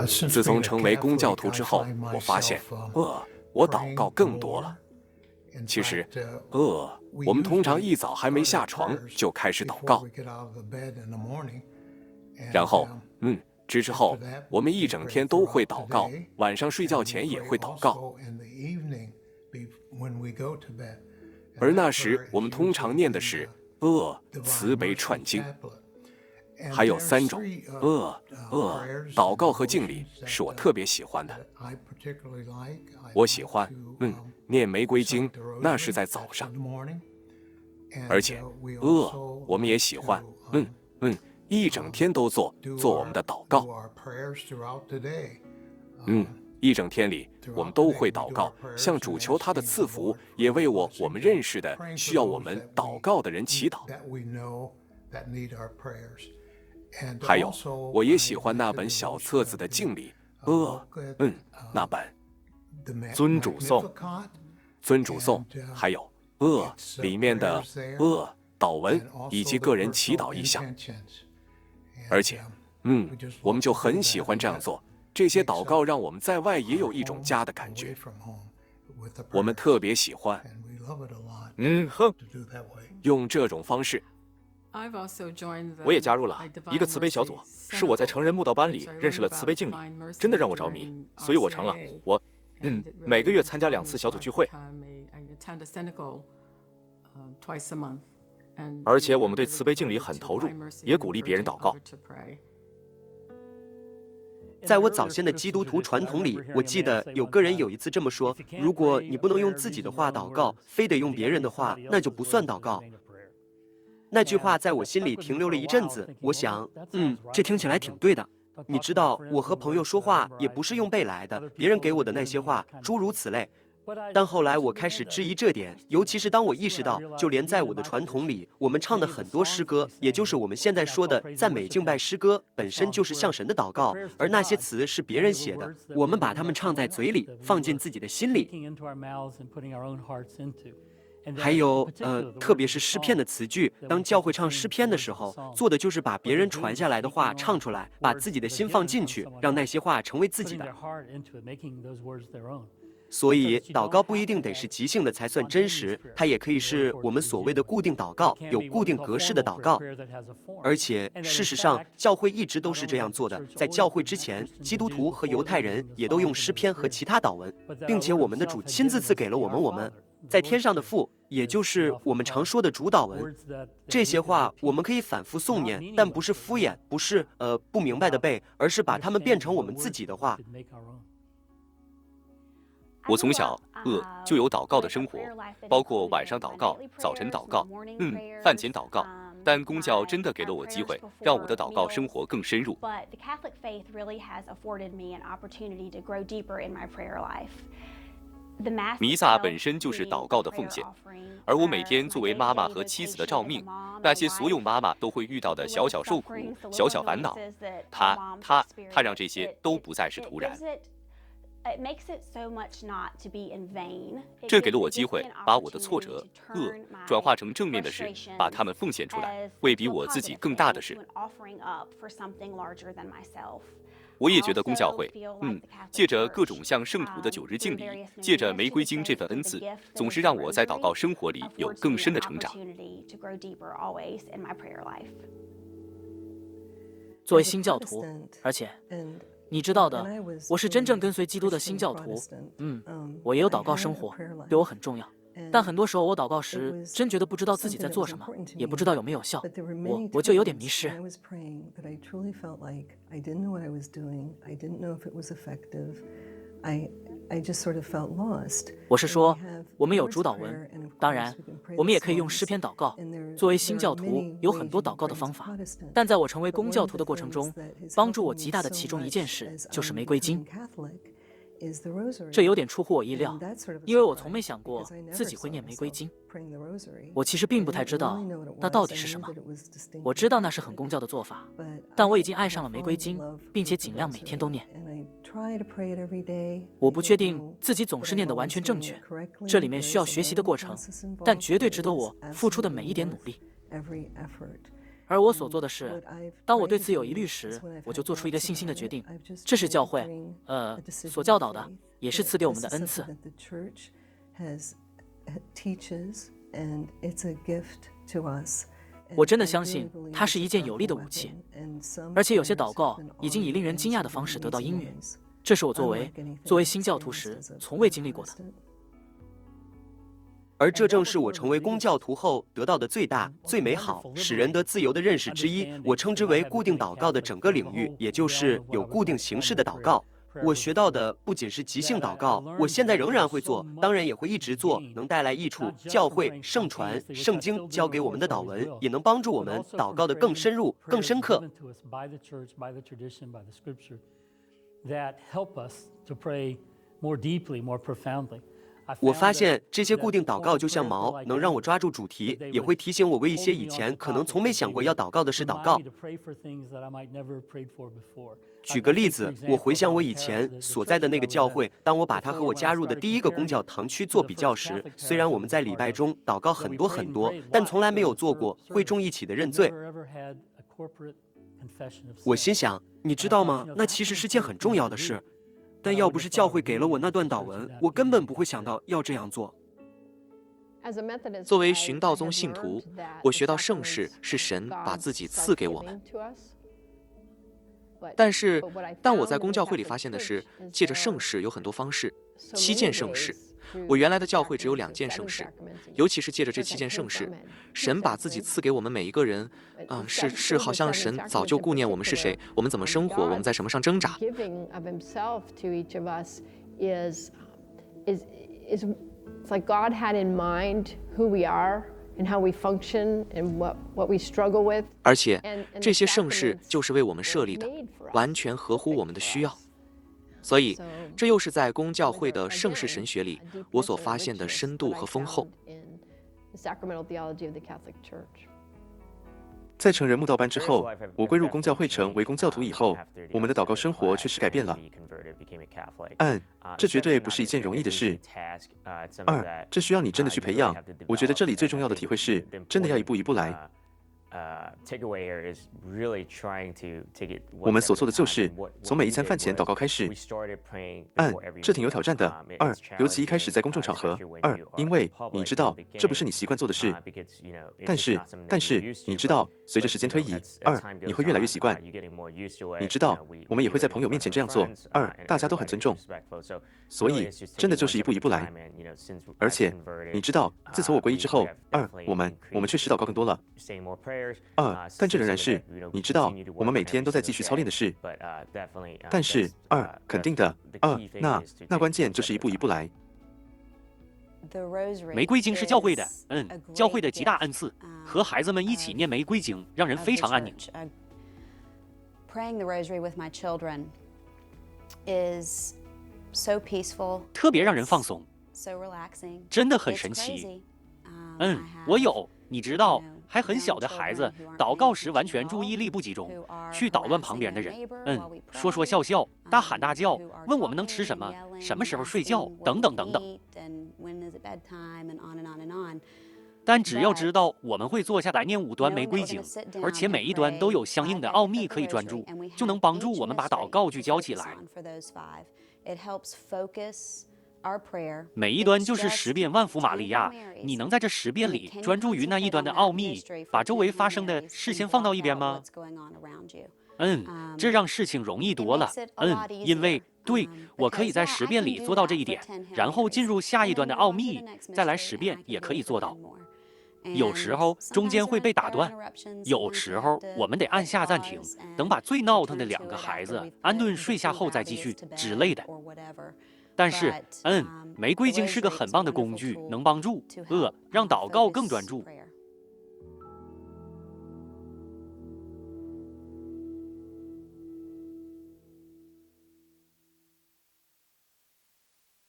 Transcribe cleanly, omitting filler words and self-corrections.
自从成为公教徒之后，我发现，我祷告更多了。其实，我们通常一早还没下床就开始祷告，然后，之后我们一整天都会祷告，晚上睡觉前也会祷告。而那时我们通常念的是慈悲串经。还有3种祷告和敬礼是我特别喜欢的。我喜欢念玫瑰经，那是在早上。而且我们也喜欢一整天都做我们的祷告。一整天里我们都会祷告，向主求他的赐福，也为我们认识的需要我们祷告的人祈祷。还有，我也喜欢那本小册子的敬礼，那本尊主颂， 还有里面的祷文以及个人祈祷意向。而且，我们就很喜欢这样做。这些祷告让我们在外也有一种家的感觉，我们特别喜欢，用这种方式。 我也加入了一个慈悲小组，是我在成人慕道班里认识了慈悲敬礼，真的让我着迷，所以我成了每个月参加2次小组聚会，而且我们对慈悲敬礼很投入，也鼓励别人祷告。 在我早先的基督徒传统里，我记得有个人有一次这么说：如果你不能用自己的话祷告，非得用别人的话，那就不算祷告。那句话在我心里停留了一阵子，我想，这听起来挺对的。你知道，我和朋友说话也不是用背来的，别人给我的那些话，诸如此类。但后来我开始质疑这点，尤其是当我意识到，就连在我的传统里，我们唱的很多诗歌，也就是我们现在说的赞美敬拜诗歌，本身就是向神的祷告，而那些词是别人写的，我们把它们唱在嘴里，放进自己的心里。还有特别是诗篇的词句，当教会唱诗篇的时候，做的就是把别人传下来的话唱出来，把自己的心放进去，让那些话成为自己的。所以祷告不一定得是即兴的才算真实，它也可以是我们所谓的固定祷告，有固定格式的祷告。而且事实上教会一直都是这样做的，在教会之前，基督徒和犹太人也都用诗篇和其他祷文，并且我们的主亲自赐给了我们在天上的父，也就是我们常说的主祷文。这些话我们可以反复诵念，但不是敷衍，不是不明白的背，而是把它们变成我们自己的话。 我从小就有祷告的生活，包括晚上祷告、早晨祷告、饭前祷告。但公教真的给了我机会，让我的祷告生活更深入。弥撒本身就是祷告的奉献，而我每天作为妈妈和妻子的照命，那些所有妈妈都会遇到的小小受苦、小小烦恼，他让这些都不再是徒然。这给了我机会，把我的挫折、转化成正面的事，把它们奉献出来，为比我自己更大的事。我也觉得公教会，借着各种向圣徒的9日敬礼，借着玫瑰经这份恩赐，总是让我在祷告生活里有更深的成长。 作为新教徒，而且你知道的，我是真正跟随基督的新教徒。我也有祷告生活，对我很重要。但很多时候我祷告时，真觉得不知道自己在做什么，也不知道有没有效，我就有点迷失。我是说，我们有主祷文，当然，我们也可以用诗篇祷告。作为新教徒，有很多祷告的方法，但在我成为公教徒的过程中，帮助我极大的其中一件事就是玫瑰经。这有点出乎我意料，因为我从没想过自己会念玫瑰经。我其实并不太知道那到底是什么。我知道那是很公教的做法，但我已经爱上了玫瑰经，并且尽量每天都念。我不确定自己总是念得完全正确，这里面需要学习的过程，但绝对值得我付出的每一点努力。 而我所做的是，当我对此有疑虑时，我就做出一个信心的决定。这是教会，所教导的，也是赐给我们的恩赐。我真的相信它是一件有力的武器，而且有些祷告已经以令人惊讶的方式得到应允。这是我作为新教徒时从未经历过的。 而这正是我成为公教徒后得到的最大、最美好、使人得自由的认识之一。我称之为固定祷告的整个领域，也就是有固定形式的祷告。我学到的不仅是即兴祷告，我现在仍然会做，当然也会一直做，能带来益处。教会、圣传、圣经教给我们的祷文，也能帮助我们祷告得更深入、更深刻。我发现这些固定祷告就像锚，能让我抓住主题，也会提醒我为一些以前可能从没想过要祷告的事祷告。举个例子，我回想我以前所在的那个教会，当我把它和我加入的第一个公教堂区做比较时，虽然我们在礼拜中祷告很多，但从来没有做过会众一起的认罪。我心想，你知道吗？那其实是件很重要的事。但要不是教会给了我那段祷文，我根本不会想到要这样做。 作为寻道宗信徒，我学到圣事是神把自己赐给我们。但我在公教会里发现的是，借着圣事有很多方式，7件圣事。我原来的教会只有2件圣事，尤其是借着这7件圣事，神把自己赐给我们每一个人，是好像神早就顾念我们是谁，我们怎么生活，我们在什么上挣扎。而且这些圣事就是为我们设立的，完全合乎我们的需要。所以，这又是在公教会的圣事神学里我所发现的深度和丰厚。 在成人慕道班之后，我归入公教会成为公教徒以后，我们的祷告生活确实改变了。这绝对不是一件容易的事。这需要你真的去培养。我觉得这里最重要的体会是，真的要一步一步来。我们所做的就是从每一餐饭前祷告开始。这挺有挑战的。尤其一开始在公众场合。因为你知道这不是你习惯做的事。但是你知道，随着时间推移，你会越来越习惯。你知道，我们也会在朋友面前这样做。大家都很尊重。所以真的就是一步一步来。而且你知道，自从我皈依之后，我们确实祷告更多了。但这仍然是你知道我们每天都在继续操练的事。但是肯定的，那关键就是一步一步来。 玫瑰经是教会的，教会的极大恩赐，和孩子们一起念玫瑰经，让人非常安宁。特别让人放松，真的很神奇。我有，你知道，还很小的孩子祷告时完全注意力不集中，去捣乱旁边的人，说说笑笑，大喊大叫，问我们能吃什么，什么时候睡觉，等等等等。但只要知道我们会坐下来念5端玫瑰经，而且每一端都有相应的奥秘可以专注，就能帮助我们把祷告聚焦起来。每一端就是10遍万福玛利亚，你能在这10遍里专注于那一端的奥秘，把周围发生的事先放到一边吗？这让事情容易多了。因为对，我可以在10遍里做到这一点，然后进入下一端的奥秘，再来10遍也可以做到。有时候中间会被打断，有时候我们得按下暂停，等把最闹腾的2个孩子安顿睡下后再继续之类的。但是，玫瑰经是个很棒的工具，能帮助让祷告更专注，